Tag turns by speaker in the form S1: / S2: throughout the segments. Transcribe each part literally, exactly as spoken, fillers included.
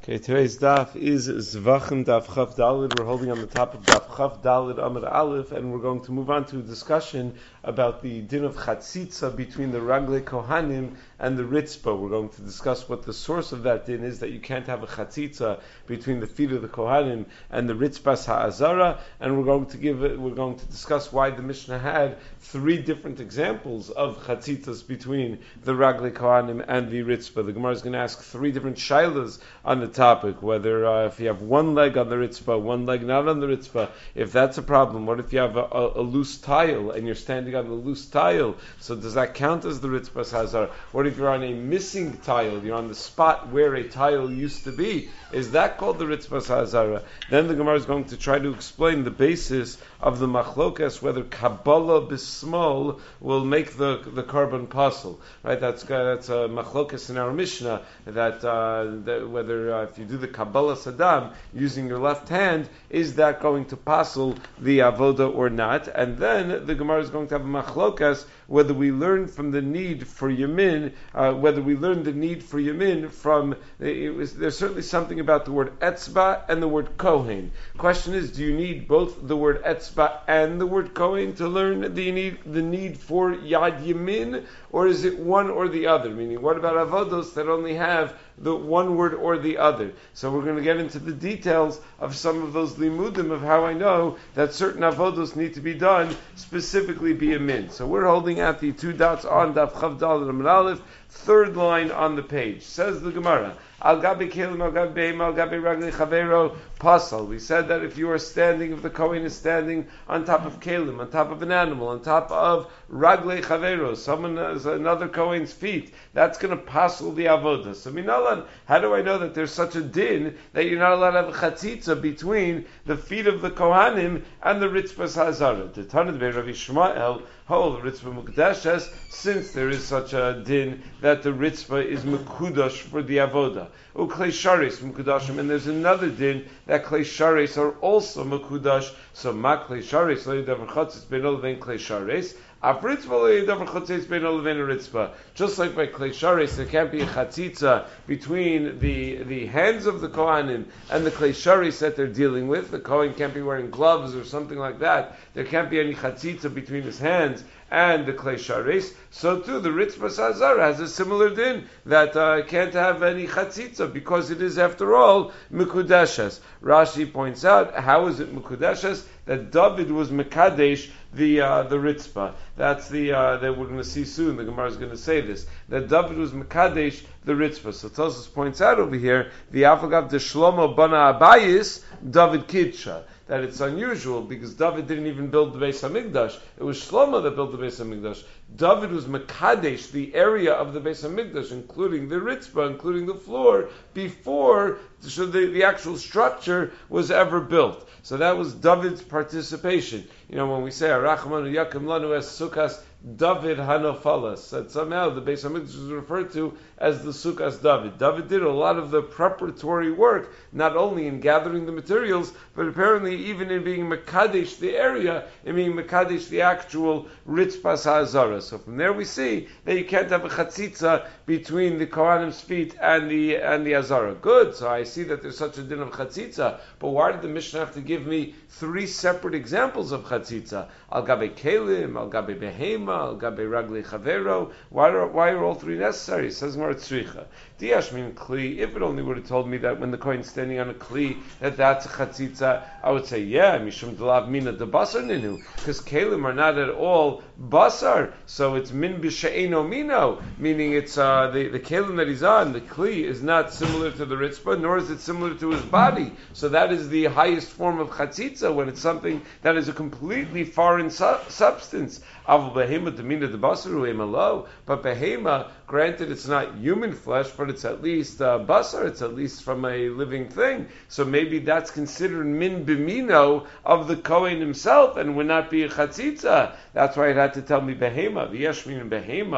S1: Okay, today's daf is Zvachim Daf Chav Dalid. We're holding on the top of Daf Chav Dalid Amud Aleph, and we're going to move on to a discussion about the din of chatzitza between the Raglei Kohanim and the Ritzpah. We're going to discuss what the source of that din is, that you can't have a chatzitza between the feet of the Kohanim and the Ritzpas Ha'azara, and we're going to give it, we're going to discuss why the Mishnah had three different examples of chatzitzas between the Raglei Kohanim and the Ritzpah. The Gemara is going to ask three different shaylas on the topic, whether uh, if you have one leg on the Ritzpah, one leg not on the Ritzpah, if that's a problem. What if you have a, a, a loose tile and you're standing on the loose tile, so does that count as the Ritzpah Hazar? What if you're on a missing tile, you're on the spot where a tile used to be, is that called the Ritzpah Hazara? Then the Gemara is going to try to explain the basis of the machlokas, whether Kabbalah Bismol will make the the carbon puzzle. Right? That's that's a machlokas in our Mishnah, that, uh, that whether uh, if you do the Kabbalah Saddam using your left hand, is that going to puzzle the avoda or not? And then the Gemara is going to have a machlokas whether we learn from the need for yamin, uh, whether we learn the need for yamin from, it was, there's certainly something about the word etzba and the word kohen. Question is, do you need both the word etzba and the word kohen to learn the need, the need for yad yamin, or is it one or the other? Meaning, what about avodos that only have the one word or the other? So we're going to get into the details of some of those limudim of how I know that certain avodos need to be done, specifically be yamin. So we're holding at the two dots on Daf Chav Daled Amud Aleph, third line on the page. Says the Gemara, Al Gabi Kelim, Al Gabi Beim, Al Gabi Raglei Chavero, Pasal. We said that if you are standing, if the Kohen is standing on top of Kelim, on top of an animal, on top of Raglei Chavero, someone has another Kohen's feet, that's going to pasal the avodah. So minalan, how do I know that there's such a din that you're not allowed to have a chatzitza between the feet of the Kohanim and the Ritzpas Hazara? The Tanit Bei Rav Yishmael, Hol Ritzpah Mukdashes, since there is such a din that the Ritzpah is Mekudash for the avodah. U Klei Sharis Mekudashim, and there's another din that Klei Sharis are also Mekudash. So Ma Klei Sharis Lo Yidavar Chatzitz Bein Olevein Klei Sharis. Just like by Klei Sharis, there can't be a chatzitza between the, the hands of the Kohanim and the Klei Sharis that they're dealing with. The Kohen can't be wearing gloves or something like that. There can't be any chatzitza between his hands and the Klei Sharis. So too, the Ritzpas Hazara has a similar din, that uh, can't have any chatzitza because it is, after all, Mekudeshes. Rashi points out, how is it Mekudeshes? That David was Mekadesh, the uh, the Ritzpah. That's the uh, that we're going to see soon. The Gemara is going to say this, that David was Mekadesh, the Ritzpah. So Tosfos points out over here, the Afagav de Shlomo Bana Abayis, David Kidsha, that it's unusual because David didn't even build the Beis Hamikdash. It was Shlomo that built the Beis Hamikdash. David was Mekadesh, the area of the Beis Hamikdash, including the Ritzpah, including the floor, before so the, the actual structure was ever built. So that was David's participation. You know, when we say Arachmanu Yakim Lanu Es Sukas David Hanofalas, that somehow the Beis Hamikdash is referred to as the Sukas David. David did a lot of the preparatory work, not only in gathering the materials, but apparently even in being Mekadesh the area, in being Mekadesh the actual Ritzpas HaZara. So from there we see that you can't have a chatzitza between the Kohanim's feet and the and the Azara. Good, so I see that there's such a din of chatzitza, but why did the Mishnah have to give me three separate examples of chatzitza? Al Gabe Kelim, Al Gabe Behema, Al Gabe Raglei Chavero. Why are, why are all three necessary? It says Mar Tzricha. Diashmin Kli, if it only would have told me that when the Kohen's standing on a Kli, that that's a chatzitza, I would say, yeah, Mishum Delav Mina de Basar Ninu, because Kelim are not at all Basar, so it's Min B'She'eno Mino, meaning it's uh, the, the Kelim that he's on, the Kli, is not similar to the Ritzpah, nor is it similar to his body. So that is the highest form of chatzitza, when it's something that is a completely foreign su- substance. But behema, granted it's not human flesh, but it's at least uh, basar, it's at least from a living thing. So maybe that's considered min bimino of the Kohen himself and would not be a chatzitza. That's why it had to tell me behema. V'yeshmin behema,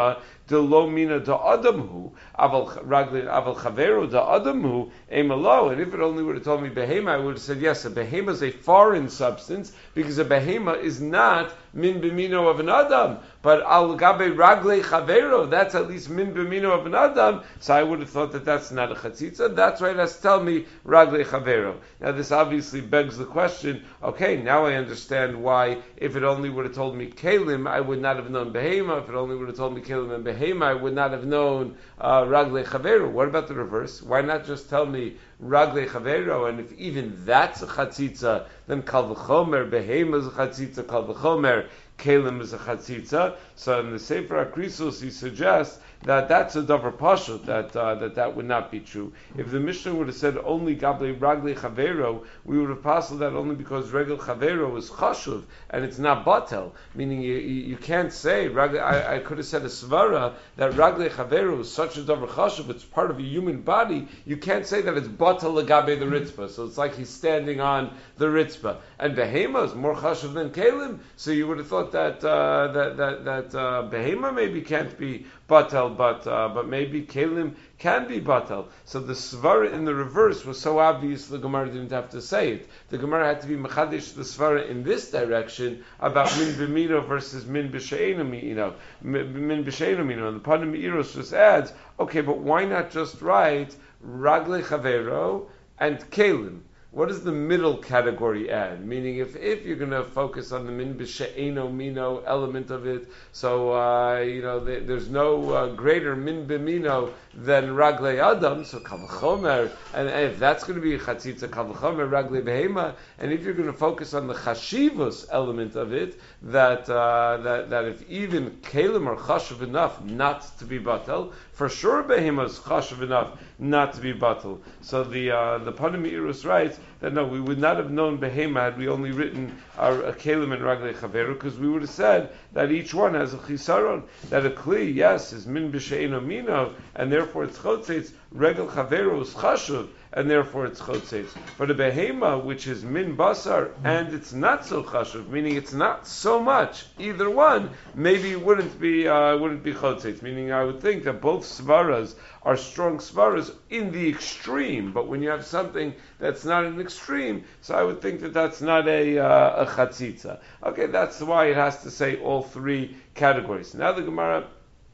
S1: de lo mina da adamhu, aval ragli aval chaveru da adamhu emalo. And if it only would have told me behema, I would have said yes. A behema is a foreign substance because a behema is not min b'mino of an adam, but al gabe ragle chavero, that's at least min b'mino of an adam. So I would have thought that that's not a chatzitza. That's right. That's tell me ragle chavero. Now this obviously begs the question. Okay, now I understand why. If it only would have told me kalim, I would not have known behema. If it only would have told me kalim and behema, I would not have known uh, ragle chavero. What about the reverse? Why not just tell me ragle chavero? And if even that's a chatzitza, then kal v'chomer behema is a chatzitza, kal v'chomer kalim is a chatzitza. So in the Sefer HaKrisos, he suggests that that's a davar pashut, that uh, that that would not be true. If the Mishnah would have said only gable ragle chavero, we would have passed that only because regel chavero is chashuv and it's not batel. Meaning you, you, you can't say ragle, I, I could have said a svara that ragle chavero is such a davar chashuv. It's part of a human body. You can't say that it's batel legabe the ritzpah. So it's like he's standing on the ritzpah. And behema is more chashuv than kalim. So you would have thought that uh, that that that uh, behema maybe can't be batel, but uh, but maybe kalim can be batel. So the svara in the reverse was so obvious the Gemara didn't have to say it. The Gemara had to be mechadish the svara in this direction about min b'mino versus min b'she'enu mino, min b'she'enu mino. And the Panim Eiros just adds, okay, but why not just write ragle chavero and kalim? What does the middle category add? Meaning, if, if you're going to focus on the min b'she'eno mino element of it, so uh, you know the, there's no uh, greater min b'mino than ragle adam. So kal v'chomer, and, and if that's going to be chatzitza, kal v'chomer ragle behema, and if you're going to focus on the chashivus element of it, that uh, that that if even kalim are chashuv enough not to be batel, for sure behema is chashuv enough not to be batel. So the uh, the Panim Eiros writes that no, we would not have known behema had we only written our a kalim and ragle chaveru, because we would have said that each one has a chisaron, that a kli, yes, is min b'she'eno mino, and therefore it's chotzeitz, regel chaveru is chashuv, and therefore it's chotzeitz. But a behema, which is min basar, and it's not so chashuv, meaning it's not so much, either one, maybe it wouldn't be, uh, wouldn't be chotzeitz, meaning I would think that both svaras are strong svaras in the extreme, but when you have something that's not an extreme, so I would think that that's not a, uh, a chatzitza. Okay, that's why it has to say all three categories. Now the Gemara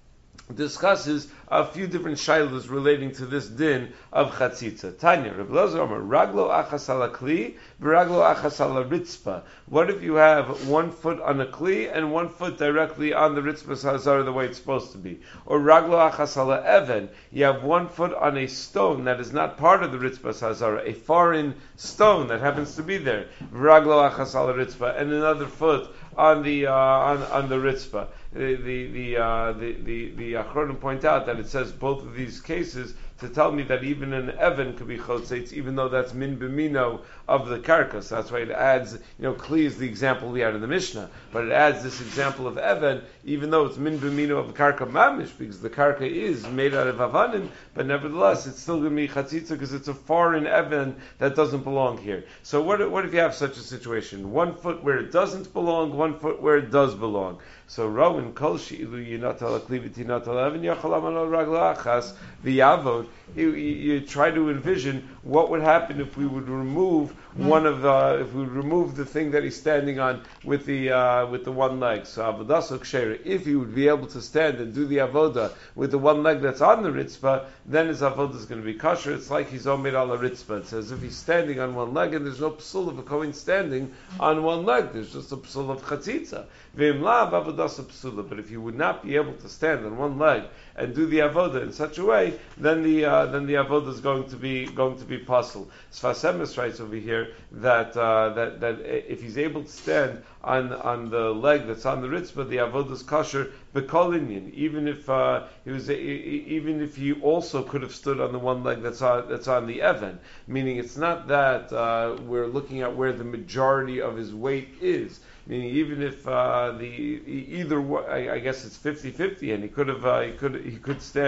S1: discusses a few different shaylas relating to this din of chatzitza. Tanya, Reb Elazar Omer, raglo achas ala kli, v'raglo achas ala ritzpa. What if you have one foot on a kli and one foot directly on the ritzpa hazara the way it's supposed to be? Or raglo achas ala even, you have one foot on a stone that is not part of the ritzpa hazara, a foreign stone that happens to be there, v'raglo achas ala ritzpa, and another foot on the uh, on on the ritzpa. The the the uh, the the, the Achronim point out that it says both of these cases to tell me that even an Evan could be chotzeitz, even though that's min b'mino of the karka. So that's why it adds, you know, Kli is the example we had in the Mishnah, but it adds this example of Evan, even though it's min b'mino of the karka mamish, because the karka is made out of avanim, but nevertheless it's still going to be chatzitza because it's a foreign Evan that doesn't belong here. So what what if you have such a situation? One foot where it doesn't belong, one foot where it does belong. So Rowan kol she'ilu yinatal akli v'tinatal even yachalam al ragla achas v'yavod. You, you, you try to envision what would happen if we would remove one of the, if we would remove the thing that he's standing on with the uh, with the one leg. So avodas kshera, if he would be able to stand and do the avoda with the one leg that's on the ritzpah, then his avoda is going to be kosher. It's like he's omer ala ritzpah. It says if he's standing on one leg and there's no psul of a kohen standing on one leg, there's just a psul of chatzitza. V'imlav avodas psula. But if you would not be able to stand on one leg and do the avoda in such a way, then the uh, then the avoda is going to be going to be possible. Sfas Emes writes over here that uh, that that if he's able to stand on on the leg that's on the ritzvah, the avoda is kosher b'kol inyan. Even if uh, he was even if he also could have stood on the one leg that's on that's on the evan, meaning it's not that uh, we're looking at where the majority of his weight is. Meaning, even if uh, the either I, I guess it's fifty-fifty, and he could have uh, he could he could stand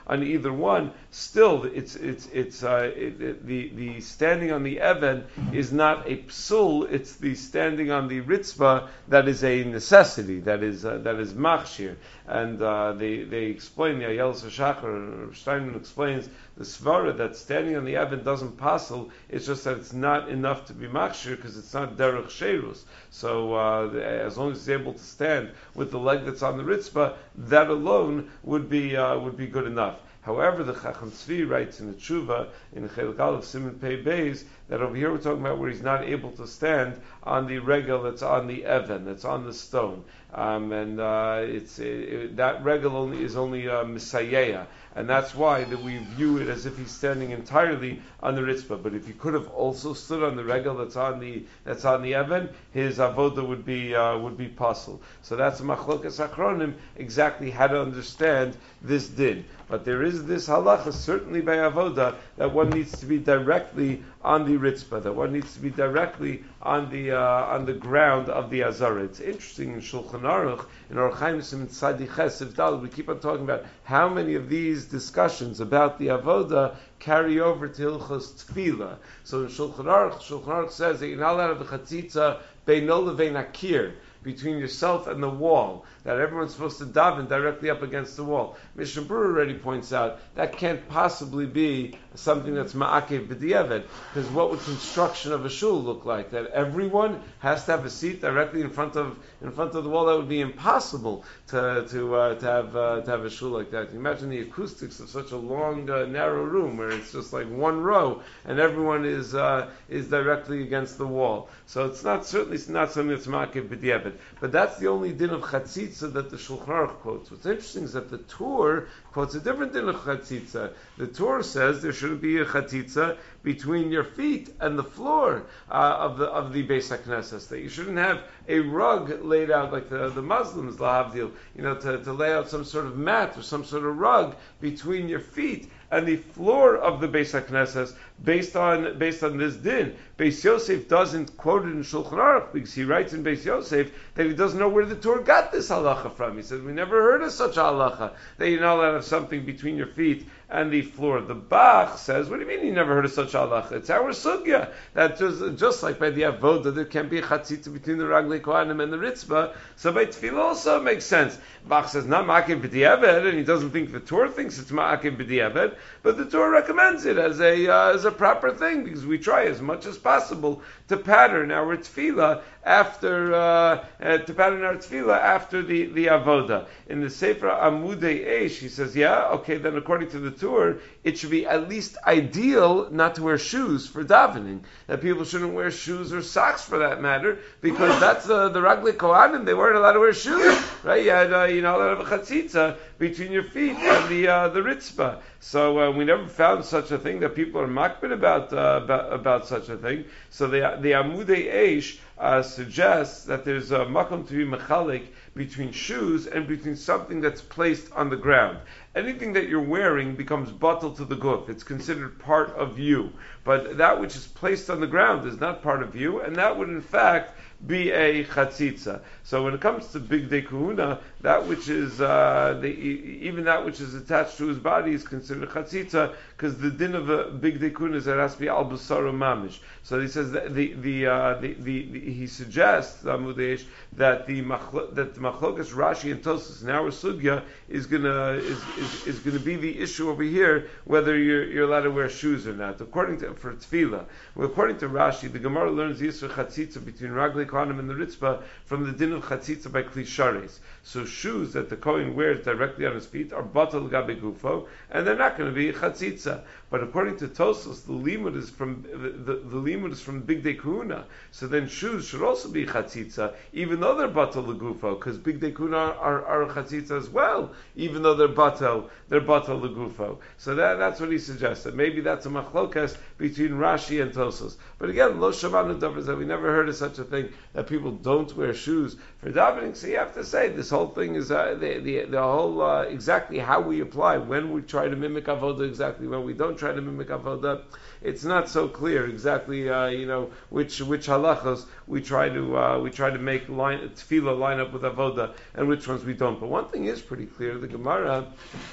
S1: on either one, still it's it's it's uh, it, it, the the standing on the even is not a psul. It's the standing on the ritzvah that is a necessity. That is uh, that is machshir. And uh, they they explain the Ayel Shachar Steinman explains the svara that standing on the even doesn't passel. It's just that it's not enough to be machshir because it's not derech sherus. So uh, the, as long as he's able to stand with the leg that's on the ritzvah, that alone would be uh, would be good enough. However, the Chacham Tzvi writes in the Tshuva in Chelik Aleph Siman Pei Beis that over here we're talking about where he's not able to stand on the regel that's on the even, that's on the stone, um, and uh, it's it, that regel only is only uh, misayeya, and that's why that we view it as if he's standing entirely on the ritzvah. But if he could have also stood on the regel that's on the that's on the even, his avoda would be uh, would be possible. So that's machlokas achronim exactly how to understand this din. But there is this halacha certainly by avoda that one needs to be directly on the ritzvah, that one needs to be directly on the uh, on the ground of the azara. It's interesting in Shulchan Aruch in Orach Chaim Siman Tzadi Ches Dal we keep on talking about how many of these discussions about the avoda carry over to Hilchos Tefillah. So in Shulchan Aruch, Shulchan Aruch says that you're not allowed to have a chatzitza beino levein akir, between yourself and the wall, that everyone's supposed to daven directly up against the wall. Mishnah Berurah already points out that can't possibly be something that's ma'akev b'diavad, because what would construction of a shul look like? That everyone has to have a seat directly in front of in front of the wall? That would be impossible to to uh, to have uh, to have a shul like that. Can you imagine the acoustics of such a long, uh, narrow room where it's just like one row and everyone is uh, is directly against the wall? So it's not certainly it's not something that's ma'akev b'diavad. But that's the only din of chatzitza that the Shulchan Aruch quotes. What's interesting is that the Tur quotes a different din of chatzitza. The Tur says there shouldn't be a chatzitza between your feet and the floor uh, of the of the Beis HaKnesses. That you shouldn't have a rug laid out like the, the Muslims, lahavdil, you know, to, to lay out some sort of mat or some sort of rug between your feet and the floor of the Beis HaKnesses, based on based on this din. Beis Yosef doesn't quote it in Shulchan Aruch because he writes in Beis Yosef that he doesn't know where the Torah got this halacha from. He says, we never heard of such a halacha, that you're not allowed to have something between your feet and the floor. The Bach says, what do you mean you never heard of such a halacha? It's our sugya, that just, just like by the avoda, there can be a chatzitza between the Raglei Kohanim and the Ritzvah, so by Tefillah also makes sense. Bach says, not ma'akev b'diavad, and he doesn't think the Torah thinks it's ma'akev b'diavad, but the Torah recommends it as a uh, as a proper thing, because we try as much as possible to pattern our tefillah after uh, uh, to pattern our tefillah after the, the avoda. In the Sefer Amudei Eish, he says, yeah, okay, then according to the Torah, it should be at least ideal not to wear shoes for davening. That people shouldn't wear shoes or socks for that matter, because that's uh, the Raglei Kohanim. They weren't allowed to wear shoes, right? You had uh, you know allowed to have a chatzitza between your feet and the uh, the ritzvah. So uh, we never found such a thing that people are makbid about, uh, about about such a thing. So the the Amudei Eish uh, suggests that there's a makom to be mechalik between shoes and between something that's placed on the ground. Anything that you're wearing becomes batal to the guf. It's considered part of you. But that which is placed on the ground is not part of you, and that would in fact be a chatzitza. So when it comes to bigdei kahuna, that which is uh, the, even that which is attached to his body is considered chatzitza, because the din of a bigdei kahuna is that it has to be al basara mamish. So he says that the the, uh, the, the, the he suggests Amudei Eish, that the machlo, that the machlokas Rashi and Tosfos in our sugya is gonna is, is, is gonna be the issue over here, whether you're you're allowed to wear shoes or not. According to for tefillah, well, according to Rashi, the Gemara learns yisur chatzitza between Raglei Kohanim and the Ritzvah from the din of chatzitza by kli shares. So shoes that the Kohen wears directly on his feet are batal gabe gufo, and they're not going to be chatzitza. But according to Tosfos, the limud is from the, the, the limud is from bigdei kahuna. So then shoes should also be chatzitza, even though they're batal legufo, because bigdei kahuna are, are, are chatzitza as well, even though they're batal they're batal legufo. So that that's what he suggested. Maybe that's a machlokas between Rashi and Tosfos. But again, lo shavanu davar that we never heard of such a thing that people don't wear shoes for davening. So you have to say this whole thing is uh, the, the the whole uh, exactly how we apply, when we try to mimic avoda, exactly when we don't try to mimic avoda. It's not so clear exactly, uh, you know, which which halachos we try to uh, we try to make line tefillah line up with avoda, and which ones we don't. But one thing is pretty clear: the Gemara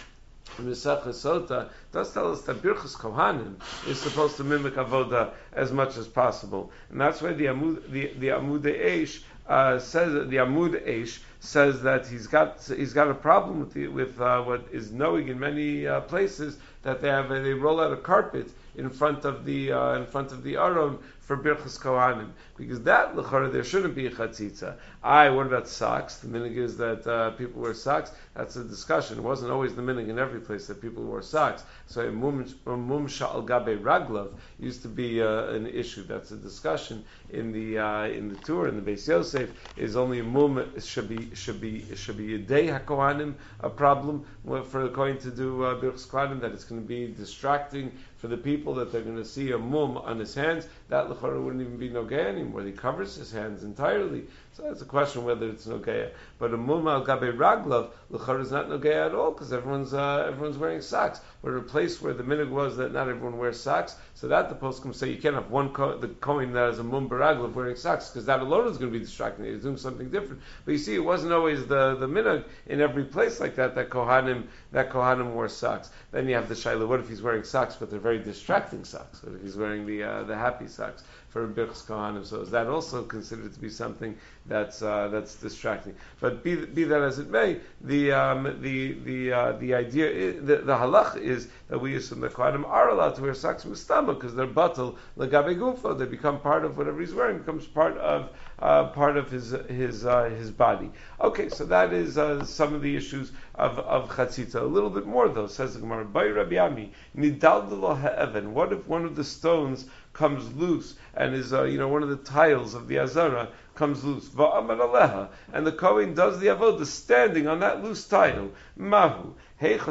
S1: Mesach Sota does tell us that Birchas Kohanim is supposed to mimic avoda as much as possible, and that's why the Amud the, the Amud Eish uh, says the Amud Eish says that he's got he's got a problem with the, with uh, what is knowing in many uh, places that they have a, they roll out a carpet in front of the uh, in front of the Aron for Birchas Kohanim, because that l'chara there shouldn't be a chatzitza. I what about socks? The minhag is that uh, people wear socks. That's a discussion. It wasn't always the minhag in every place that people wore socks. So a mumsha al gabe raglav used to be uh, an issue. That's a discussion in the uh, in the tour in the Beis Yosef. Is only a mum should be should be should be a day hakohanim a problem for the kohen to do uh, Birchas Kohanim, that it's going to be distracting for the people, that they're going to see a mum on his hands. That l'chara wouldn't even be nogaya anymore. He covers his hands entirely. So that's a question whether it's nogaya. But a mum al gabe raglav l'chara is not nogaya at all, because everyone's uh, everyone's wearing socks. We're a place where the minhag was that not everyone wears socks. So that the poskim say you can't have one co- the kohen that has a mum baraglav wearing socks, because that alone is going to be distracting. He's doing something different. But you see, it wasn't always the the minhag in every place like that that kohanim that kohanim wore socks. Then you have the shaila. What if he's wearing socks, but they're very distracting socks? What if he's wearing the uh, the happy socks for Birchas Kohanim? So is that also considered to be something that's uh, that's distracting? But be, be that as it may, the um, the the uh, the idea is, the, the halach is that we assume that Kohanim are allowed to wear socks mistama, because they're batal legabe gufo. They become part of whatever he's wearing, becomes part of uh, part of his his uh, his body. Okay, so that is uh, some of the issues of of chatzitza. A little bit more though, says the Gemara. By Rabbi Ami, nidaldalo ha'evan. What if one of the stones comes loose and is uh, you know one of the tiles of the azara comes loose, va'amar aleha, and the kohen does the avodah standing on that loose tile? Mahu. If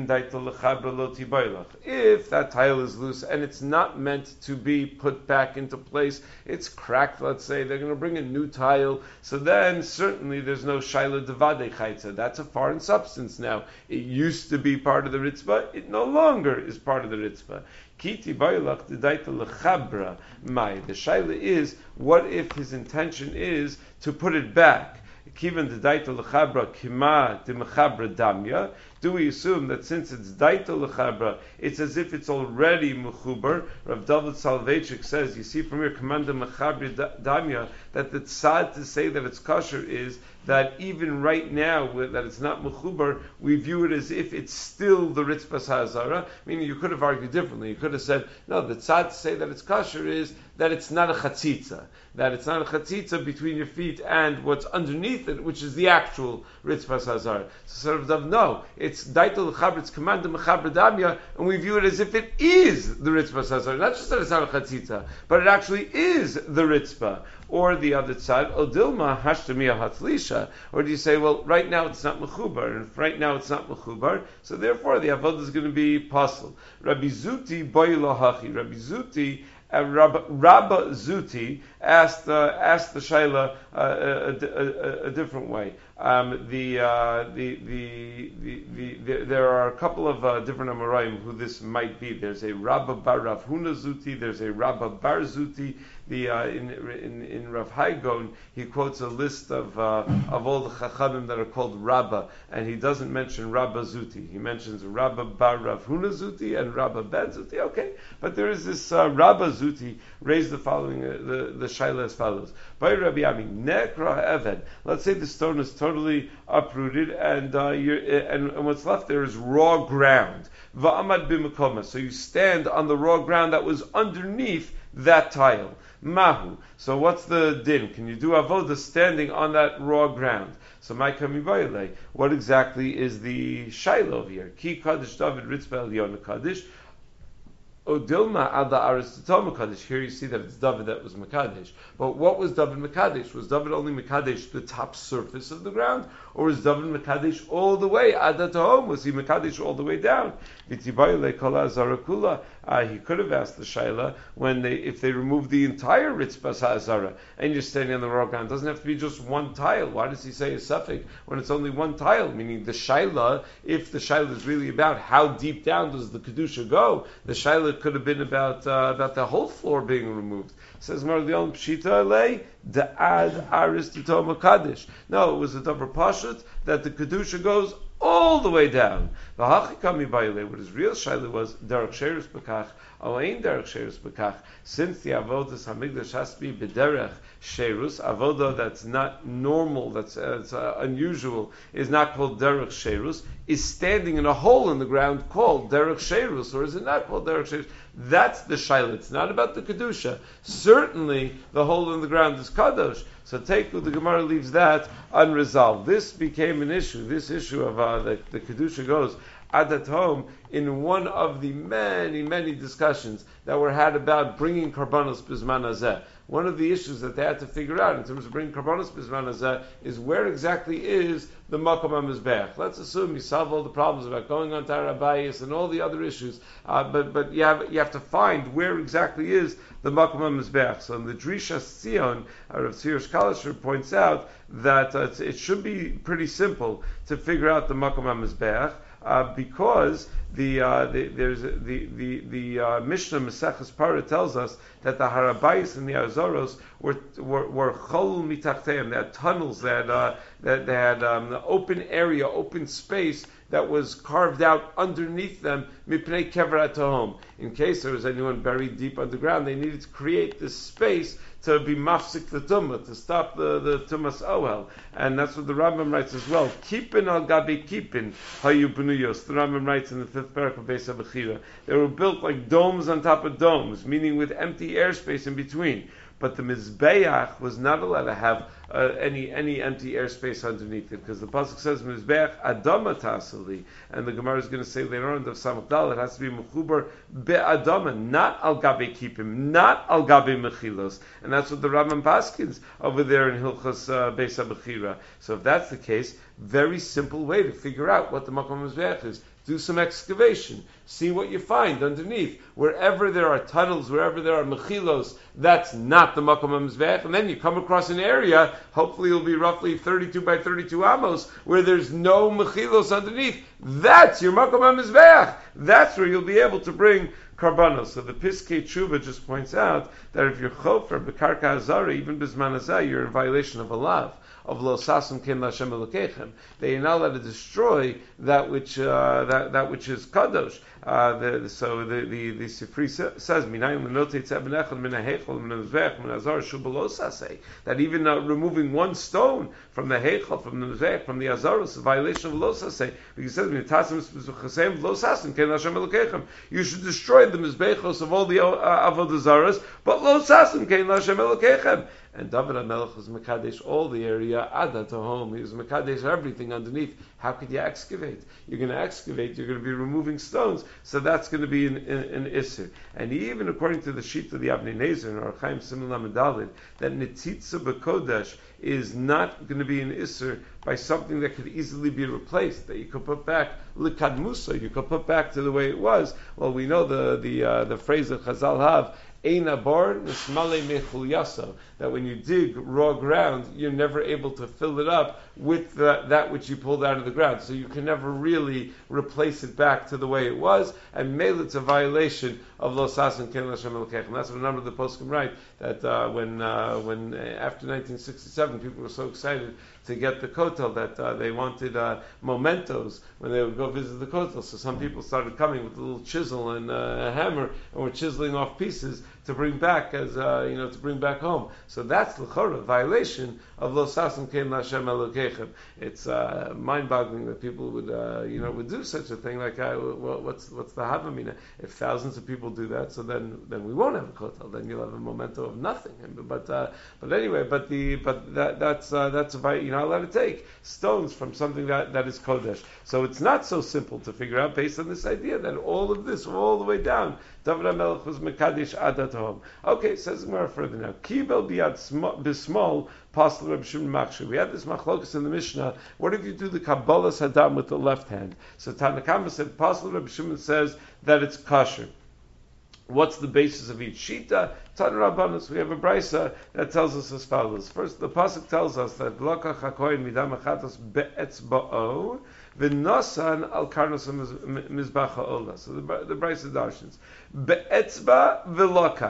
S1: that tile is loose and it's not meant to be put back into place, it's cracked, let's say, they're going to bring a new tile, so then certainly there's no shaila devade chaytza. That's a foreign substance now. It used to be part of the ritzvah, it no longer is part of the ritzvah. Kiti bailach dedaita lechabra mai. The shaila is, what if his intention is to put it back? Kivan dedaita lechabra kima demechabra damya. Do we assume that since it's daito lechabra, it's as if it's already mechuber? Rav David Soloveitchik says, you see from here, commander mechabra damya, that the tzad to say that it's kosher is that even right now, that it's not mechuber, we view it as if it's still the ritzvah ha'azara. Meaning, you could have argued differently. You could have said, no, the tzad to say that it's kosher is that it's not a chatzitza, that it's not a chatzitza between your feet and what's underneath it, which is the actual ritzvah ha'azara. So sort of, no, it's daito l'chabra, it's commanded m'chabra damya, and we view it as if it is the ritzvah ha'azara. Not just that it's not a chatzitza, but it actually is the ritzvah. Or the other side, Odilma Hashtamia Hatzlisha. Or do you say, well, right now it's not Mechubar, and if right now it's not Mechubar, so therefore the Avodah is going to be possible. Rabbi Zuti Boylo Hachi. Rabbi Zuti, uh, Rabba, Rabba Zuti asked uh, asked the Shaila uh, a, a, a, a different way. Um, the, uh, the, the, the, the, the, there are a couple of uh, different Amoraim who this might be. There's a Rabba Bar Rav Huna Zuti, there's a Rabba Bar Zuti. The uh, in in in Rav Haigon, he quotes a list of uh, of all the Chachamim that are called Rabba, and he doesn't mention Rabba Zuti. He mentions Rabba Bar Rav Huna Zuti and Rabba Ben Zuti. Okay, but there is this uh, Rabba Zuti raised the following uh, the the shaila as follows: By Rabbi Ami Nekra Eved. Let's say the stone is totally uprooted, and uh, you're, and, and what's left there is raw ground. Va'amad b'mekoma. So you stand on the raw ground that was underneath that tile. Mahu. So what's the din? Can you do avodah standing on that raw ground? So my kamibayle. What exactly is the shaila here? Ki kaddish David ritzva elyon kaddish. Odilma ada aristotel mekadesh. Here you see that it's David that was mekadesh. But what was David mekadesh? Was David only mekadesh the top surface of the ground, or was David mekadesh all the way ada tahom? Was he mekadesh all the way down? V'tibayle kala zarakula. Uh, he could have asked the shaila when they, if they remove the entire ritzvah ha'azara and you're standing on the raw ground. It doesn't have to be just one tile. Why does he say a suffix when it's only one tile? Meaning the shaila, if the shaila is really about how deep down does the kedusha go, the shaila could have been about uh, about the whole floor being removed. Says Mar Leon Pshita Le the Ad Aristotle Makadish. No, it was a davar pashut that the kedusha goes all the way down. The hachikami baile, what his real shaila was, derech sheirus bekach, alain derech sheirus bekach, since the avodas hamigdash has to be b'derech sheirus, avodah that's not normal, that's, uh, that's uh, unusual, is not called derech sheirus, is standing in a hole in the ground called derech sheirus, or is it not called derech sheirus? That's the shaila. It's not about the kedusha. Certainly, the hole in the ground is kadosh. So take the Gemara leaves that unresolved. This became an issue. This issue of uh, the, the kedusha goes at home in one of the many, many discussions that were had about bringing karbanos bisman hazeh. One of the issues that they had to figure out in terms of bringing karbanos bisman hazeh is where exactly is the makom hamizbeach. Let's assume you solve all the problems about going on to Arabayis and all the other issues, uh, but but you have you have to find where exactly is the makom hamizbeach. So in the Drisha Tzion, Rav Tzir Shkalisher points out that uh, it should be pretty simple to figure out the makom hamizbeach. Uh, because the, uh, the there's the the the uh, Mishnah Maseches Para tells us that the Harabayis and the Azoros were were, were chol mitachteim. They had tunnels. They had uh, that they had um, the open area, open space that was carved out underneath them, mipnei kever ha'tohom. In case there was anyone buried deep underground, they needed to create this space to be mafsik the tumah, to stop the, the tumas ohel. And that's what the Rambam writes as well. Kipin al gabi kipin hayu b'nuyos. The Rambam writes in the fifth parak of Beis HaBechira. They were built like domes on top of domes, meaning with empty airspace in between. But the Mizbeach was not allowed to have uh, any any empty airspace underneath it, because the pasuk says Mizbeach Adama Tasali, and the Gemara is going to say later on the Samach Dal, it has to be Mechuber Be'adama, not Al Gabe Kipim, not Al Gabe Mechilos, and that's what the Rambam Paskins over there in Hilchos uh, Beis HaBechira. So if that's the case, very simple way to figure out what the Makom Mizbeach is. Do some excavation. See what you find underneath. Wherever there are tunnels, wherever there are mechilos, that's not the Makom HaMizbeach. And then you come across an area, hopefully it'll be roughly thirty-two by thirty-two amos, where there's no mechilos underneath. That's your Makom HaMizbeach. That's where you'll be able to bring karbanos. So the Piskei Tshuva just points out that if you're chofer, bekarka hazara, even bisman hazeh, you're in violation of a lav. Of lo sasum ken Lashem Elokechem. They are not allowed to destroy that which uh, that that which is kadosh. Uh, the, so the the, the Sifri says minayim lenote tzeben echad min ha'heichel min ha'mizbeach min hazar shubalo saseh, that even uh, removing one stone from the heichel, from the mizbeach, from the hazar is a violation of lo saseh. Because it says mitasim chasem lo sasum ken Lashem Elokechem. You should destroy the mizbeachos of all the uh, avodah zaros, but lo sasum ken Lashem Elokechem. And David HaMelech was Mekadesh all the area, Ada to home. He was Mekadesh everything underneath. How could you excavate? You're going to excavate, you're going to be removing stones, so that's going to be an, an, an Isser. And even according to the sheet of the Avnei Nezer in Orach Chaim Siman Lamed, that Netzitza B'Kodesh is not going to be an Isser by something that could easily be replaced, that you could put back Likad Musa, you could put back to the way it was. Well, we know the the uh, the phrase that Chazal have, Ein abar nismale mechul yaso, that when you dig raw ground, you're never able to fill it up with the, that which you pulled out of the ground. So you can never really replace it back to the way it was, and mele it's a violation of lo sasin ken Lashem Elokechem. And that's what a number of the poskim write, that uh, when uh, when uh, after nineteen sixty-seven people were so excited to get the kotel that uh, they wanted uh, mementos when they would go visit the kotel. So some people started coming with a little chisel and uh, a hammer and were chiseling off pieces to bring back as uh, you know to bring back home. So that's l'chora violation of lo sasem kein Lashem Elokechem. It's uh, mind-boggling that people would uh, you know would do such a thing. Like, uh, well, what's what's the havamina? If thousands of people do that, so then then we won't have a kotel. Then you'll have a memento of nothing. But uh, but anyway, but the but that that's uh, that's a you know allowed to take stones from something that, that is kodesh. So it's not so simple to figure out based on this idea that all of this, all the way down, David HaMelech was mekadesh adat home. Okay, says Gemara further now. Kibel biad bismol pasal Reb Shimon Machshir. We had this machlokas in the Mishnah. What if you do the Kabbalas Hadam with the left hand? So Tanakama said pasal Reb Shimon says that it's kosher. What's the basis of each shita? Tan Rabbanos, we have a brisa that tells us as follows. First, the pasuk tells us that Lokach hakoyin midam achatos be'etzba'o v'nosan al karnos mizbach ha'olah. So the, the brisa darshans be'etzba v'lokach.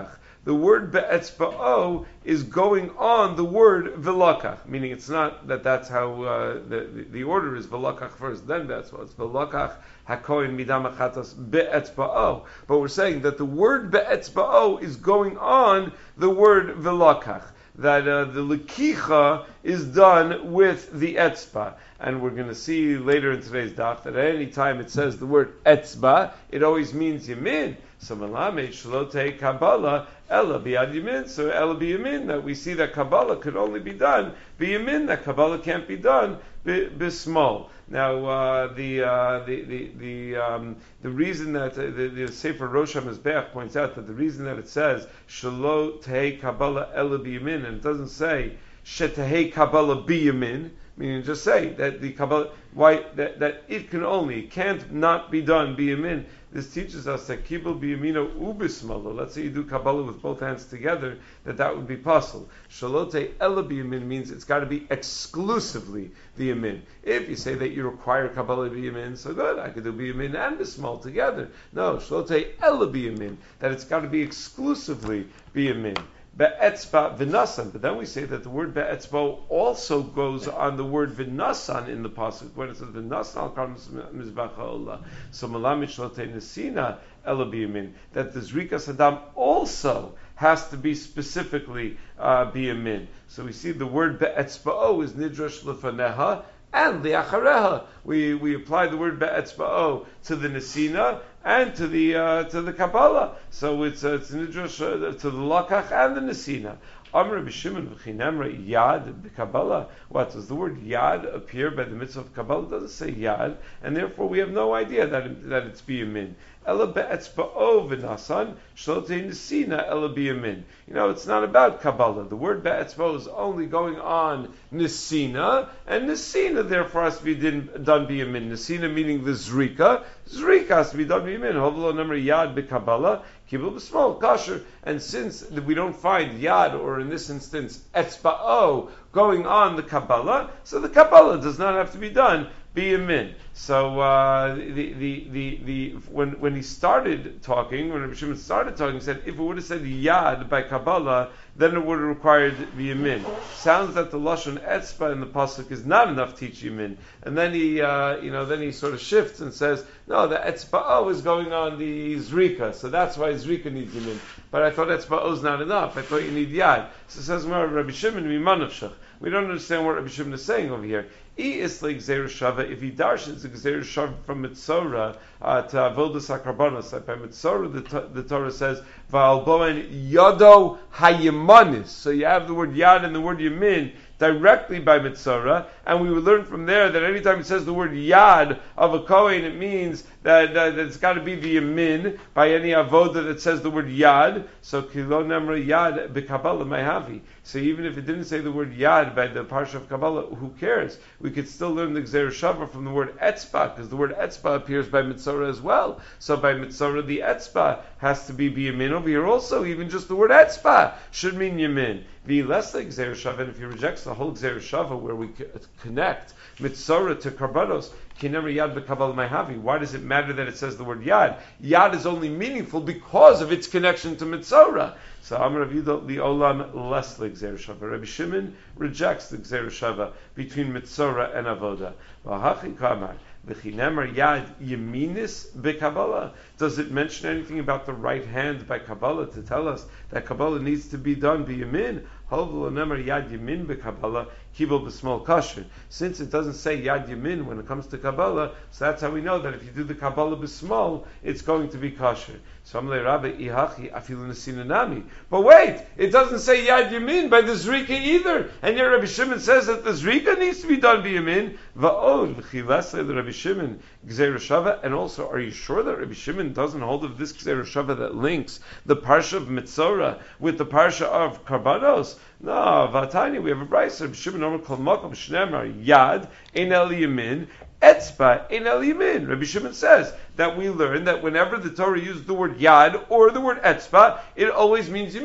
S1: the word be'etzba'o is going on the word velakach, meaning it's not that that's how uh, the, the the order is velakach first, then be'etzba'o. It's velakach hakohen midam achatas be'etzba'o. But we're saying that the word be'etzba'o is going on the word velakach. That uh, the lekicha is done with the etzba. And we're going to see later in today's daf that at any time it says the word etzba, it always means yamin. So malamed shlote kabbalah ella biyad yamin. So ella biyamin, that we see that kabbalah could only be done biyamin, that kabbalah can't be done bismol. Now uh, the, uh, the the the um, the reason that uh, the, the Sefer Rosh HaMizbeach points out that the reason that it says shelo tehei kabbalah ella biyamin and it doesn't say shetehei kabbalah biyamin, meaning just say that the kabbalah why that, that it can only it can't not be done biyamin. This teaches us that kibul biyamino ubismalo. Let's say you do Kabbalah with both hands together, that that would be possible. Shalote ela biyamin means it's got to be exclusively biyamin. If you say that you require Kabbalah biyamin, so good, I could do biyamin and bismal together. No, shalote ela biyamin, that it's got to be exclusively biyamin. Be'etzba v'nasan, but then we say that the word be'etzba also goes on the word v'nasan in the pasuk when it says v'nasan al kar mizbach ha'olah. So malamit shlotei nesina ela biyamin, that the zrika sadam also has to be specifically uh, biyamin. So we see the word be'etzba'o is nidrash lefaneha and liachareha. We we apply the word be'etzba'o to the nesina and to the uh, to the Kabbalah. So it's uh, it's nidrash uh, to the lakach and the nesina. Amr b'Shimon v'chinemra yad b'Kabbalah. What does the word yad appear by the mitzvah of Kabbalah? It doesn't say yad, and therefore we have no idea that it, that it's biyamin. Ela be'etzba'o v'nasan shlotei nesina ela biyamin. You know, it's not about Kabbalah. The word be'etzba'o is only going on nesina, and nesina therefore has to be done biyamin. Nesina meaning the zrika. Zrika has to be done biyamin. Hovlo number yad b'Kabbalah. Kibul b'smol kasher. And since we don't find yad, or in this instance etzba'o, going on the Kabbalah, so the Kabbalah does not have to be done biyamin. So uh, the, the the the when when he started talking, when Rabbi Shimon started talking, he said if it would have said yad by Kabbalah, then it would have required biyamin. Sounds that the lashon etzba in the pasuk is not enough to teach yamin. And then he uh, you know then he sort of shifts and says no, the etzba'o is going on the zrika, so that's why zrika needs yamin. But I thought etzba'o is not enough. I thought you need yad. So it says Rabbi Shimon mimanavshach. We don't understand what Rabbi Shimon is saying over here. If he darshins the Gzeir Shava from Mitzorah uh, to Avodas HaKarbanos, like by Mitzorah the, the Torah says Va'al Boen Yodo Hayemanis. So you have the word Yad and the word Yamin directly by Mitzorah, and we would learn from there that anytime it says the word Yad of a Kohen, it means that, that, that it's got to be the Yamin by any avoda that says the word Yad. So Kilo Nemra Yad b'Kabbalah Mayhavi. So even if it didn't say the word Yad by the Parsha of Kabbalah, who cares? We could still learn the Gzeir Shava from the word Etzba, because the word Etzba appears by Mitzorah as well. So by Mitzorah, the Etzba has to be Yamin. Over here also, even just the word Etzba should mean Yamin. The less the Gzeir Shava, and if he rejects the whole Gzeir Shava where we connect Mitzorah to Karbanos, Kinemer Yad b'Kabbalah Mayhavi. Why does it matter that it says the word Yad? Yad is only meaningful because of its connection to Mitzorah. So Amar Rav Yudah the Olam less the Gzeir Shava. Rabbi Shimon rejects the Gzeir Shava between Mitzorah and Avoda. V'hachi kamar v'chinemer Yad Yeminis b'Kabbalah. Does it mention anything about the right hand by Kabbalah to tell us that Kabbalah needs to be done b'Yamin? Hovlo nemer Yad Yamin b'Kabbalah kibul b'smol kasher. Since it doesn't say Yad Yamin when it comes to Kabbalah, so that's how we know that if you do the Kabbalah b'smol, it's going to be kasher. So Amalei Rabbi Ihachi afilu nesinanami. But wait, it doesn't say Yad Yamin by the Zrika either. And yet Rabbi Shimon says that the Zrika needs to be done b'Yamin. Va'od v'chilase the Rabbi Shimon Gzeir Shava. And also, are you sure that Rabbi Shimon doesn't hold of this Gzeir Shava that links the Parsha of Mitzorah with the Parsha of Karbanos? No, Vatani, we have a brayso. Rabbi Shimon Omer Kol Makom Shneimar Yad Ein El Yamin Etzba Ein El Yamin. Rabbi Shimon says that we learn that whenever the Torah uses the word Yad or the word Etzba, it always means Yamin.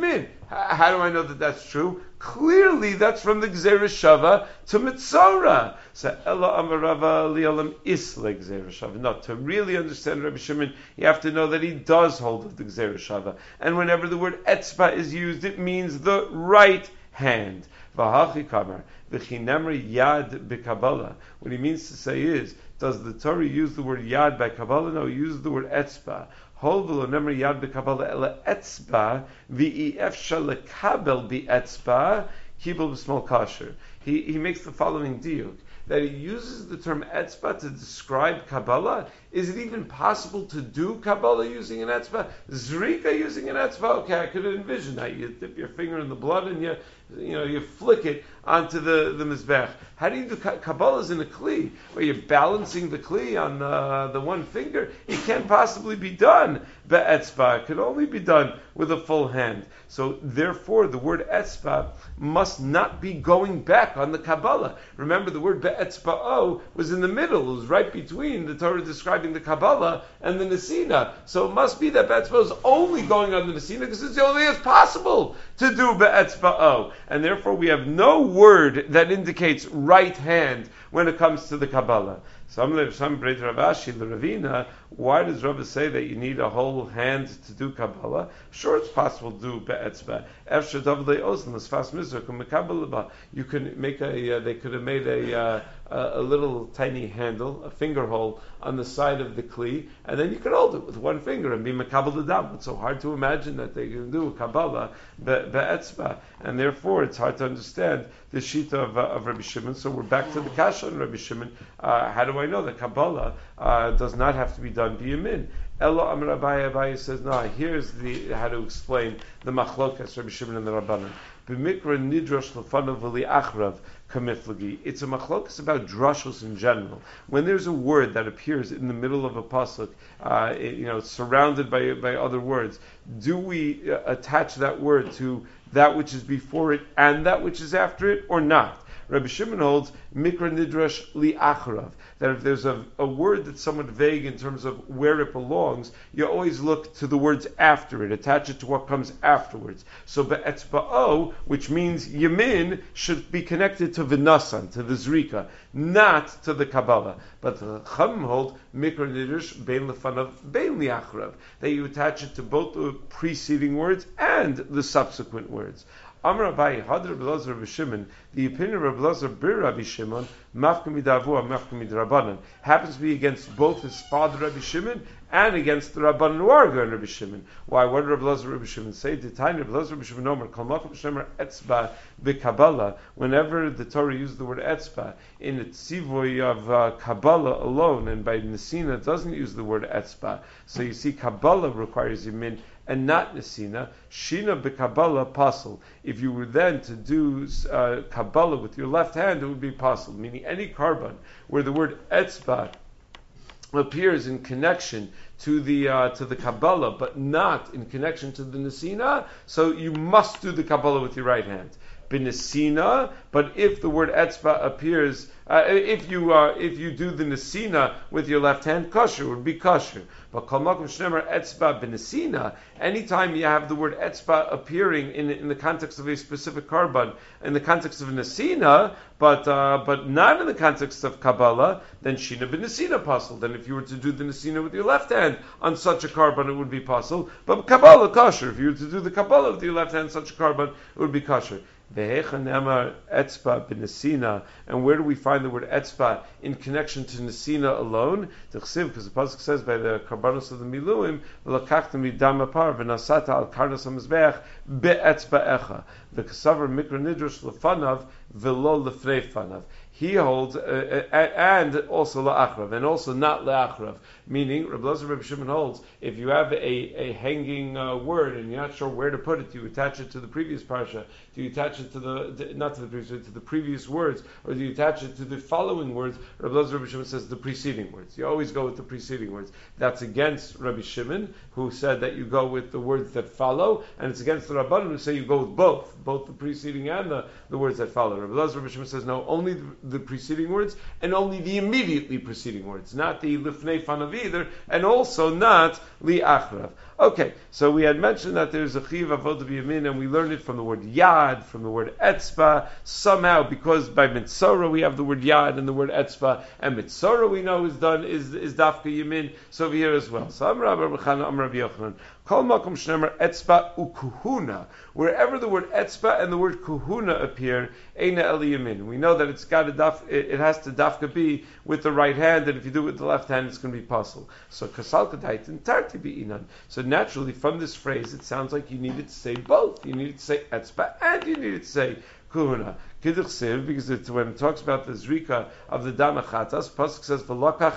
S1: how do I know that that's true? Clearly, that's from the Gzeira Shava to Mitzora. So, Ella Amarava Lialam Isla Gzeira Shava. No, to really understand Rabbi Shimon, you have to know that he does hold of the Gzeira Shava. And whenever the word etzba is used, it means the right hand. Vahachi Kamar, V'chinemri Yad B'Kabbalah. What he means to say is, does the Torah use the word Yad by Kabbalah? No, he uses the word etzba. Hold v'lo nemri Yad B'Kabbalah ela etzba v'efsha lekabel b'etzba kibel b'small kasher. He he makes the following diuk, that he uses the term etzba to describe Kabbalah. Is it even possible to do Kabbalah using an etzba? Zrika using an etzba? Okay, I could envision that. You dip your finger in the blood and you, you know, you flick it onto the, the mizbech. How do you do Kabbalahs in a kli? Where you're balancing the kli on uh, the one finger? It can't possibly be done be'etzba. It can only be done with a full hand. So therefore, the word etzba must not be going back on the Kabbalah. Remember, the word be'etzba'o was in the middle. It was right between the Torah describing the Kabbalah and the Nesina. So it must be that be'etzba'o is only going on the Nesina because it's the only thing that's possible to do be'etzba'o. And therefore, we have no word that indicates right hand when it comes to the Kabbalah. Some some Breit Ravashi, the Ravina, why does Rava say that you need a whole hand to do Kabbalah? Sure, it's possible to do be'etzba. Efshe davlei ozen l'sfas mizrach u'mekabel. You can make a. Uh, they could have made a. Uh, a little tiny handle, a finger hole on the side of the kli, and then you can hold it with one finger and be mekabel l'dam. It's so hard to imagine that they can do Kabbalah be'etzba, and therefore it's hard to understand the shita of, uh, of Rabbi Shimon. So we're back to the kasha on Rabbi Shimon. Uh, how do I know that Kabbalah uh, does not have to be done biyamin? Elo Amar Abaye, Abaye says, no, here's the how to explain the machlokas Rabbi Shimon and the Rabbanan. B'mikra nidrosh lefanav v'li achrav kamiflagi. It's a machlokas about drashos in general. When there's a word that appears in the middle of a pasuk, uh, it, you know, surrounded by by other words, do we uh, attach that word to that which is before it and that which is after it, or not? Rabbi Shimon holds mikra nidrash li achrav, that if there's a, a word that's somewhat vague in terms of where it belongs, you always look to the words after it, attach it to what comes afterwards. So be'etzba'o, which means yamin, should be connected to v'nasan, to the zrika, not to the Kabbalah. But the Chachamim hold mikra nidrash bein lefanav bein li achrav, that you attach it to both the preceding words and the subsequent words. Amar Abaye, Hadar Rabbi Elazar Rabbi Shimon, the opinion of Rabbi Elazar bir Rabbi Shimon, mafka midavua, mafka midrabanan, happens to be against both his father Rabbi Shimon and against the Rabbanan who are going Rabbi Shimon. Why? What did Rabbi Elazar Rabbi Shimon say? The time Rabbi Elazar Rabbi Shimon Omer, Kol makom shemer etzba b'Kabbalah, whenever the Torah used the word etzba in the tzivoy of uh, Kabbalah alone, and by Nesina it doesn't use the word etzba. So you see, Kabbalah requires yamin and not Nesina. Shina b'Kabbalah pasul. If you were then to do uh, Kabbalah with your left hand, it would be pasul. Meaning any carbon where the word etzba appears in connection to the uh, to the Kabbalah, but not in connection to the Nesina, so you must do the Kabbalah with your right hand. B'Nesina, but if the word etzba appears, uh, if you uh, if you do the Nesina with your left hand, kosher would be kosher. But kol makom shneimar etzba b'Nesina, anytime you have the word etzba appearing in in the context of a specific carbon, in the context of Nesina, but uh, but not in the context of Kabbalah, then shina b'Nesina pasul. Then if you were to do the Nesina with your left hand on such a carbon, it would be pasul. But Kabbalah kosher. If you were to do the Kabbalah with your left hand, such a carbon, it would be kosher. And where do we find the word etzba in connection to Nesina alone? Because the pasuk says by the karbanos of the miluim, "V'lakachtem midam apar v'nasata al karnos hamizbeach be'etzba'echa." The kasavar mikra nidrash lefanav v'lo lefnei fanav. He holds, uh, uh, and also la'achrav, and also not la'achrav. Meaning, Rabbi Elazar Rabbi Shimon holds, if you have a, a hanging uh, word and you're not sure where to put it, do you attach it to the previous parsha? Do you attach it to the, to, not to the previous, to the previous words? Or do you attach it to the following words? Rabbi Elazar Rabbi Shimon says the preceding words. You always go with the preceding words. That's against Rabbi Shimon, who said that you go with the words that follow, and it's against the Rabbanan who say you go with both, both the preceding and the, the words that follow. Rabbi Elazar Rabbi Shimon says no, only the, the preceding words, and only the immediately preceding words, not the lifnei fanav either, and also not li achrav. Okay, so we had mentioned that there's a chiv avodah b'yamin, and we learned it from the word yad, from the word etzba. Somehow, because by mitzora we have the word yad and the word etzba, and mitzora we know is done is is dafka yamin. So over here as well. So Amar Rabbi Chana, Amar Rabbi Yochanan, Kol makom shnemer etzba ukuhuna. Wherever the word etzba and the word kuhuna appear, eina el yamin. We know that it's got to daf, it, it has to dafka be with the right hand, and if you do it with the left hand, it's going to be possible. So kasal kadait and tarti inan. So naturally, from this phrase, it sounds like you needed to say both. You needed to say etzba and you needed to say kuhuna. Kidduch because it's, when it talks about the zrika of the damachatas, pasuk says v'lakach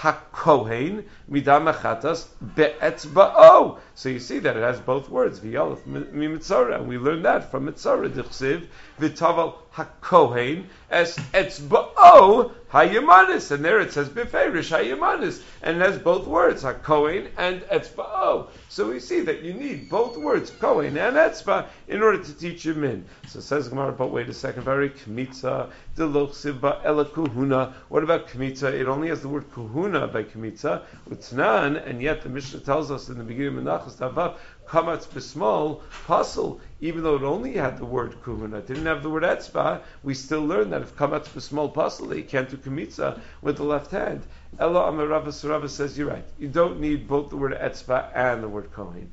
S1: hakohen midamachatas be'etzba'o. So you see that it has both words, v'yalef mi mitzora, and we learned that from mitzora. Dichsiv v'taval hakohen es etzba'o hayamanis, and there it says beferish hayamanis, and it has both words, hakohen and etzba'o. So we see that you need both words, kohen and etzba, in order to teach your min. So it says Gemara, but wait a second, very kmitza delochsiv ba'ela kuhuna. What about kmitza? It only has the word kuhuna by kmitza utnan, and yet the Mishnah tells us in the beginning of Menachos Tavav, kamatz b'smol pasul. Even though it only had the word kuhuna, it didn't have the word etzba, we still learn that if kamatz b'smol pasul, you can't do kmitza with the left hand. Ella Amar Rava, so Rava says you're right. You don't need both the word etzba and the word kohen.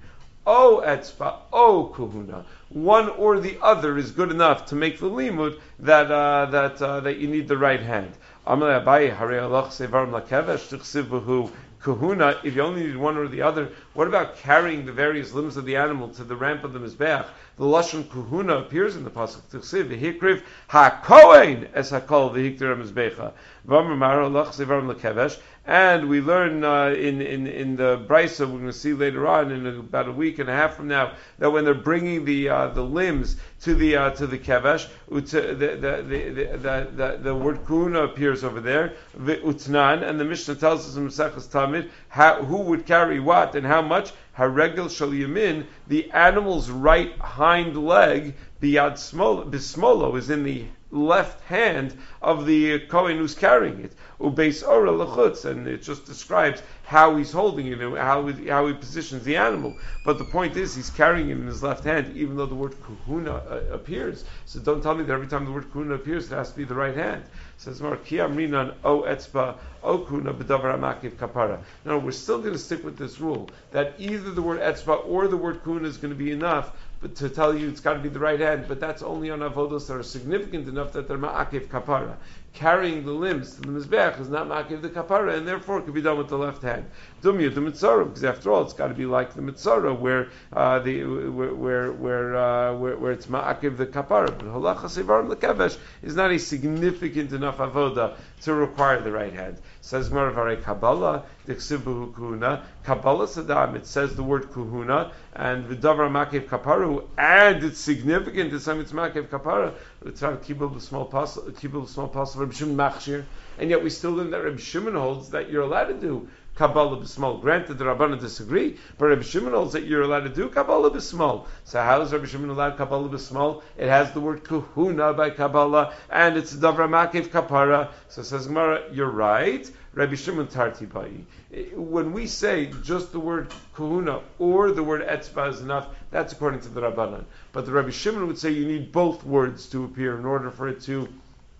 S1: O etzba, O kuhuna. One or the other is good enough to make the limud that uh, that uh, that you need the right hand. Amalei Abaye harei alach sevarim lakevesh tichsiv b'hu kuhuna. If you only need one or the other, what about carrying the various limbs of the animal to the ramp of the mizbeach? The lashon kuhuna appears in the pasuk. Tichsiv v'hikriv hakohen es hakol v'hikter mizbecha. V'amar maro alach sevarim lakevesh. And we learn uh, in, in, in the Brisa, we're going to see later on, in about a week and a half from now, that when they're bringing the uh, the limbs to the uh, to the kevesh, ut, the, the, the, the, the, the word kuhuna appears over there, utnan, and the Mishnah tells us in Maseches Tamid how, who would carry what and how much. Haregel shel yamin, the animal's right hind leg, biyad bismolo, is in the left hand of the Kohen who's carrying it. Ubeis ora lechutz, and it just describes how he's holding it, how he, how he positions the animal. But the point is, he's carrying it in his left hand, even though the word kuhuna uh, appears. So don't tell me that every time the word kuhuna appears, it has to be the right hand. It says, Mar ki amrinan o etzba o kuhuna b'davar hamakiv kapara. No, we're still going to stick with this rule, that either the word etzba or the word kuhuna is going to be enough but to tell you it's got to be the right hand, but that's only on avodos that are significant enough that they're ma'akev kapara. Carrying the limbs to the mizbeach is not ma'akev the kapara, and therefore it can be done with the left hand. Dumya the mitzora, because after all, it's got to be like the mitzora, where uh, the where where where, uh, where where it's ma'akev the kapara. But halacha sevarim lekevesh is not a significant enough avoda to require the right hand. Says Maravarei Kabbalah, Diksibu Kuhuna, Kabbalah Sadam, it says the word Kuhuna, and Vidavar Makev Kaparu, and it's significant, it's it's Makev Kapara, it's not Kibul the small puzzle, Kibul the small puzzle, Reb Shimon Machshir, and yet we still learn that Reb Shimon holds that you're allowed to do Kabbalah b'small. Granted, the Rabbanan disagree, but Rabbi Shimon holds that you're allowed to do Kabbalah b'small. So how is Rabbi Shimon allowed Kabbalah b'small? It has the word Kuhuna by Kabbalah, and it's Davra Makev Kapara. So says Gemara, you're right. Rabbi Shimon Tarti Bayi. When we say just the word Kuhuna or the word Etzba is enough, that's according to the Rabbanan. But the Rabbi Shimon would say you need both words to appear in order for it to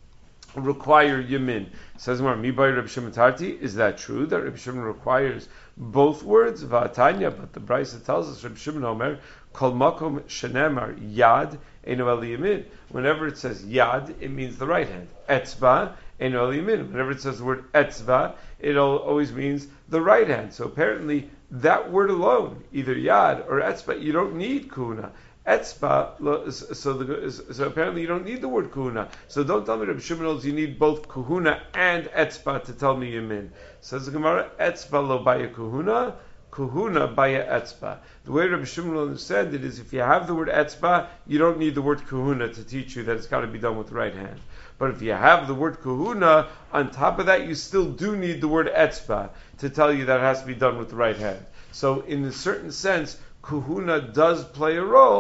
S1: require yamin. Says more, mi by Rabbi Shimon Tarti. Is that true that Rabbi Shimon requires both words? Va'atanya, but the Brisa tells us Rabbi Shimon Omer, kol makom shenemar yad eno el yamin. Whenever it says yad, it means the right hand. Etzba eno el yamin. Whenever it says the word etzba, it always means the right hand. So apparently, that word alone, either yad or etzba, you don't need kuna. Etzba, so, the, so apparently you don't need the word kuhuna. So don't tell me Rabbi Shimon knows you need both kuhuna and etzba to tell me yamin. Says the Gemara, etzba lo baya kuhuna, kuhuna baya etzba. The way Rabbi Shimon will understand it is if you have the word etzba, you don't need the word kuhuna to teach you that it's got to be done with the right hand. But if you have the word kuhuna, on top of that you still do need the word etzba to tell you that it has to be done with the right hand. So in a certain sense, kuhuna does play a role,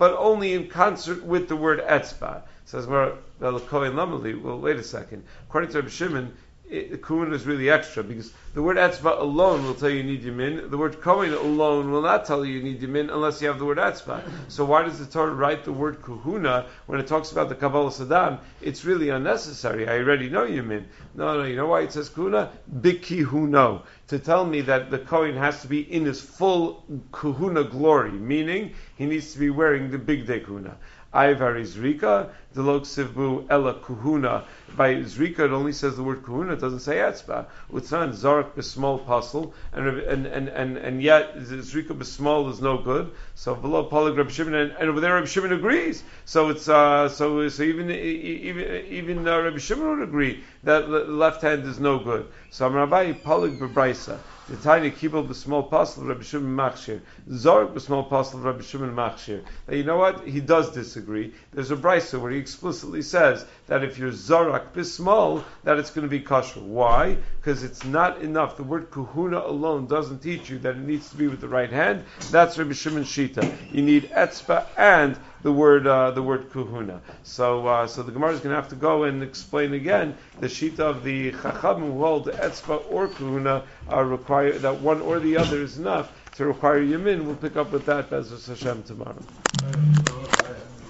S1: but only in concert with the word etzba. Says Mar Kohen Lamali. Well, wait a second. According to Rabbi Shimon, it, Kuhuna is really extra because the word etzba alone will tell you you need yamin. The word Kohen alone will not tell you you need yamin unless you have the word etzba. So why does the Torah write the word Kuhuna when it talks about the Kabbalah Saddam? It's really unnecessary. I already know yamin. No, no, you know why it says Kuhuna? Bikihuno. To tell me that the Kohen has to be in his full Kuhuna glory, meaning he needs to be wearing the big day Kuhuna. Ivar Zrika, the Lok Sivbu Ella Kuhuna. By Zrika, it only says the word Kuhuna, it doesn't say Etzba. Utzan Zark B'Small Puzzle, and and and and and yet Zrika B'Small is no good. So below Polig Reb Shimon, and, and over there Reb Shimon agrees. So it's uh, so so even even even uh, Reb Shimon would agree that the left hand is no good. So Rabbi Polig B'Braisa. The tiny kibble b'small pastel Rabbi Shimon Machshir. Zark b'small pastel Rabbi Shimon Machshir. Now you know what? He does disagree. There's a brisa where he explicitly says that if you're zarak b'small, that it's going to be kosher. Why? Because it's not enough. The word kuhuna alone doesn't teach you that it needs to be with the right hand. That's Rabbi Shimon Shita. You need etzba and the word uh, the word kuhuna. So uh, so the Gemara is going to have to go and explain again the shita of the chachamim who hold etzba or kuhuna are required, that one or the other is enough to require yamin. We'll pick up with that Bezos Hashem tomorrow.